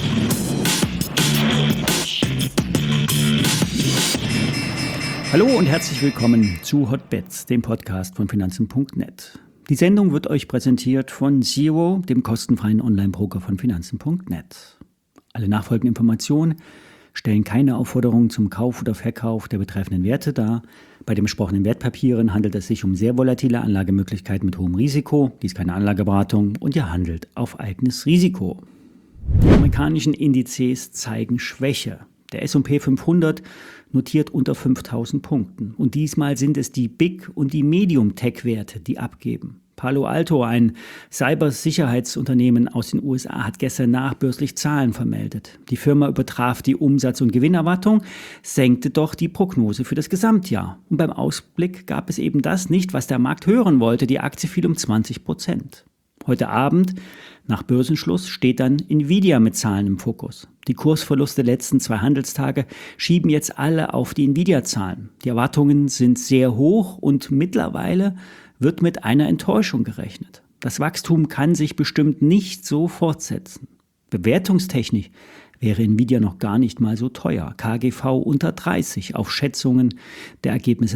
Hallo und herzlich willkommen zu Hotbets, dem Podcast von Finanzen.net. Die Sendung wird euch präsentiert von Zero, dem kostenfreien Online-Broker von Finanzen.net. Alle nachfolgenden Informationen stellen keine Aufforderung zum Kauf oder Verkauf der betreffenden Werte dar. Bei den besprochenen Wertpapieren handelt es sich um sehr volatile Anlagemöglichkeiten mit hohem Risiko. Dies ist keine Anlageberatung und ihr handelt auf eigenes Risiko. Die amerikanischen Indizes zeigen Schwäche. Der S&P 500 notiert unter 5.000 Punkten. Und diesmal sind es die Big- und die Medium-Tech-Werte, die abgeben. Palo Alto, ein Cybersicherheitsunternehmen aus den USA, hat gestern nachbörslich Zahlen vermeldet. Die Firma übertraf die Umsatz- und Gewinnerwartung, senkte doch die Prognose für das Gesamtjahr. Und beim Ausblick gab es eben das nicht, was der Markt hören wollte. Die Aktie fiel um 20%. Heute Abend, nach Börsenschluss, steht dann Nvidia mit Zahlen im Fokus. Die Kursverluste der letzten 2 Handelstage schieben jetzt alle auf die Nvidia-Zahlen. Die Erwartungen sind sehr hoch und mittlerweile wird mit einer Enttäuschung gerechnet. Das Wachstum kann sich bestimmt nicht so fortsetzen. Bewertungstechnisch wäre Nvidia noch gar nicht mal so teuer. KGV unter 30 auf Schätzungen der Ergebnisse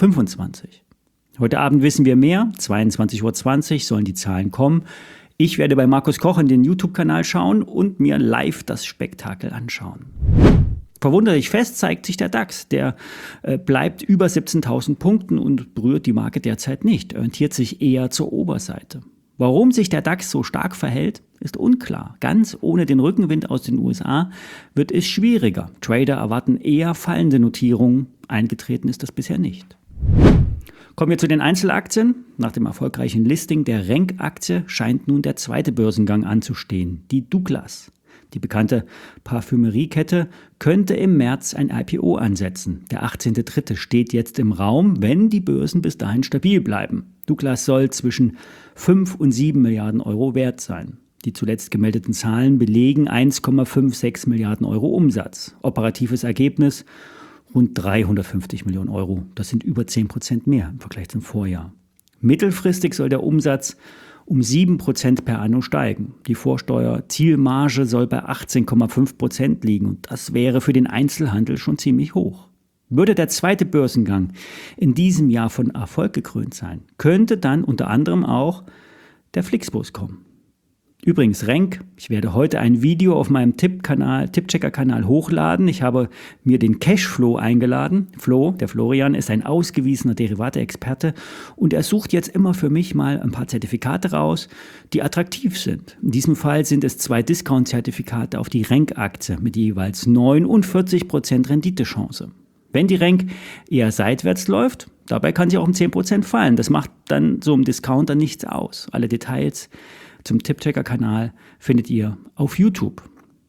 2025. Heute Abend wissen wir mehr. 22:20 Uhr sollen die Zahlen kommen. Ich werde bei Markus Koch in den YouTube-Kanal schauen und mir live das Spektakel anschauen. Verwunderlich fest zeigt sich der DAX. Der bleibt über 17.000 Punkten und berührt die Marke derzeit nicht. Er orientiert sich eher zur Oberseite. Warum sich der DAX so stark verhält, ist unklar. Ganz ohne den Rückenwind aus den USA wird es schwieriger. Trader erwarten eher fallende Notierungen. Eingetreten ist das bisher nicht. Kommen wir zu den Einzelaktien. Nach dem erfolgreichen Listing der Renk-Aktie scheint nun der zweite Börsengang anzustehen, die Douglas. Die bekannte Parfümeriekette könnte im März ein IPO ansetzen. Der 18.03. steht jetzt im Raum, wenn die Börsen bis dahin stabil bleiben. Douglas soll zwischen 5 und 7 Milliarden Euro wert sein. Die zuletzt gemeldeten Zahlen belegen 1,56 Milliarden Euro Umsatz. Operatives Ergebnis rund 350 Millionen Euro. Das sind über 10% mehr im Vergleich zum Vorjahr. Mittelfristig soll der Umsatz um 7% per anno steigen. Die Vorsteuer-Zielmarge soll bei 18,5% liegen und das wäre für den Einzelhandel schon ziemlich hoch. Würde der zweite Börsengang in diesem Jahr von Erfolg gekrönt sein, könnte dann unter anderem auch der Flixbus kommen. Übrigens, Renk, ich werde heute ein Video auf meinem Tippchecker-Kanal hochladen. Ich habe mir den Cashflow eingeladen. Der Florian, ist ein ausgewiesener Derivate-Experte und er sucht jetzt immer für mich mal ein paar Zertifikate raus, die attraktiv sind. In diesem Fall sind es 2 Discount-Zertifikate auf die Renk-Aktie mit jeweils 49% Renditechance. Wenn die Renk eher seitwärts läuft, dabei kann sie auch um 10% fallen. Das macht dann so einem Discounter nichts aus. Alle Details zum Tippchecker-Kanal findet ihr auf YouTube.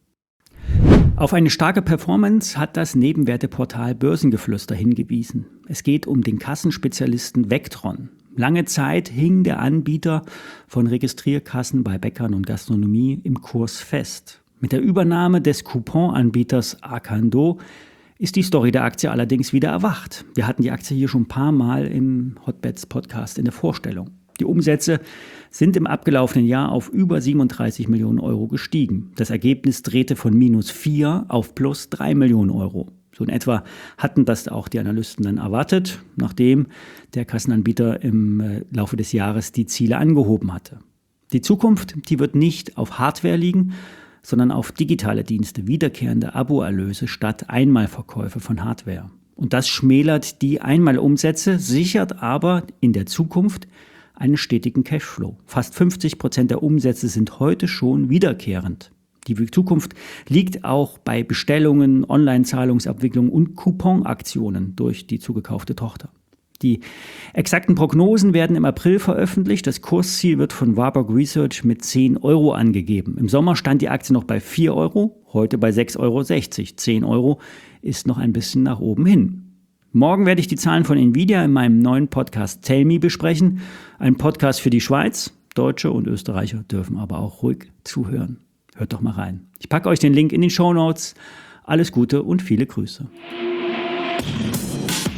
Auf eine starke Performance hat das Nebenwerteportal Börsengeflüster hingewiesen. Es geht um den Kassenspezialisten Vectron. Lange Zeit hing der Anbieter von Registrierkassen bei Bäckern und Gastronomie im Kurs fest. Mit der Übernahme des Couponanbieters Arcando ist die Story der Aktie allerdings wieder erwacht. Wir hatten die Aktie hier schon ein paar Mal im Hotbets Podcast in der Vorstellung. Die Umsätze sind im abgelaufenen Jahr auf über 37 Millionen Euro gestiegen. Das Ergebnis drehte von -4 auf +3 Millionen Euro. So in etwa hatten das auch die Analysten dann erwartet, nachdem der Kassenanbieter im Laufe des Jahres die Ziele angehoben hatte. Die Zukunft, die wird nicht auf Hardware liegen, sondern auf digitale Dienste, wiederkehrende Aboerlöse statt Einmalverkäufe von Hardware. Und das schmälert die Einmalumsätze, sichert aber in der Zukunft einen stetigen Cashflow. Fast 50% der Umsätze sind heute schon wiederkehrend. Die Zukunft liegt auch bei Bestellungen, Online-Zahlungsabwicklungen und Couponaktionen durch die zugekaufte Tochter. Die exakten Prognosen werden im April veröffentlicht. Das Kursziel wird von Warburg Research mit 10 Euro angegeben. Im Sommer stand die Aktie noch bei 4 Euro, heute bei 6,60 Euro. 10 Euro ist noch ein bisschen nach oben hin. Morgen werde ich die Zahlen von Nvidia in meinem neuen Podcast Tell Me besprechen. Ein Podcast für die Schweiz. Deutsche und Österreicher dürfen aber auch ruhig zuhören. Hört doch mal rein. Ich packe euch den Link in die Shownotes. Alles Gute und viele Grüße.